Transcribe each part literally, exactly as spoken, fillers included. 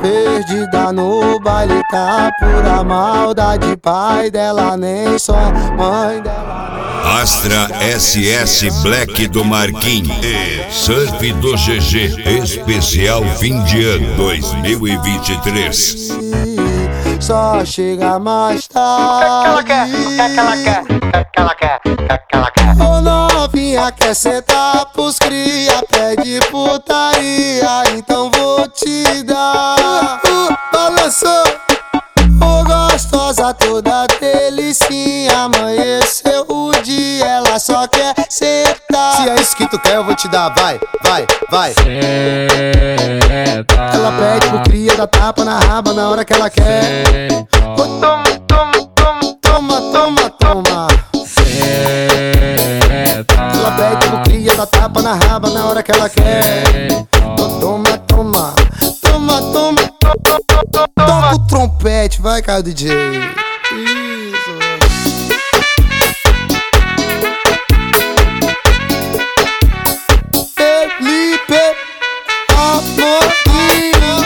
Perdida no baile, tá pura maldade. Pai dela nem só, mãe dela. Astra S S Black do Marquinhos e Surf do G G especial fim de ano dois mil e vinte e três. Só chega mais O que tarde. que ela quer? O que que ela quer? O que que ela quer? O que que ela quer? Ô novinha, quer sentar pros cria, pede putaria, então vou te dar. Uh, balançou, ô gostosa toda delicinha, amanheceu o dia, ela só quer sentar. Se é isso que tu quer, eu vou te dar, vai, vai, vai. Ela pede pro cria, dá tapa na raba na hora que ela quer. Ô, toma, toma, toma, toma, toma, toma. Ela pede pro cria, dá tapa na raba na hora que ela quer. Ô, toma, toma, toma, toma, toma. Toca o trompete, vai, cara, D J. Isso. Felipe Amorim.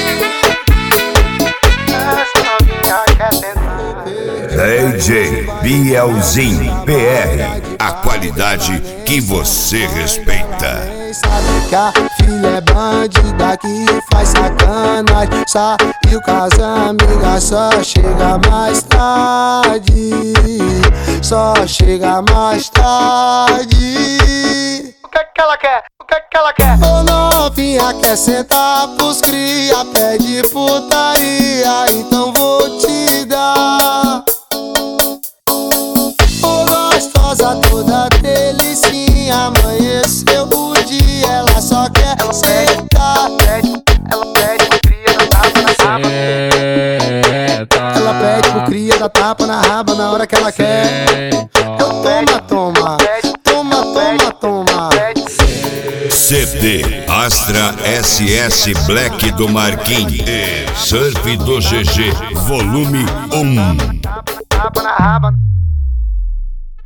Essa novinha quer sentar. D J Bielzinho P R, a qualidade que você respeita. Sabe que a filha é bandida que faz sacanagem. Saiu com as amigas, só chega mais tarde. Só chega mais tarde. O que que ela quer? O que que ela quer? Ô novinha, quer sentar pros cria, pede putaria, então vou te dar. Ô gostosa toda delicinha, amanheceu o dia, ela só quer Ela sentar. pede, ela pede pro cria, dá tapa na raba. Ela pede pro cria, dá tapa na raba na hora que ela quer. Então toma, toma, toma, toma, toma. C D Astra S S Black do Marquinhos e Surf do G G volume um. Tapa na raba.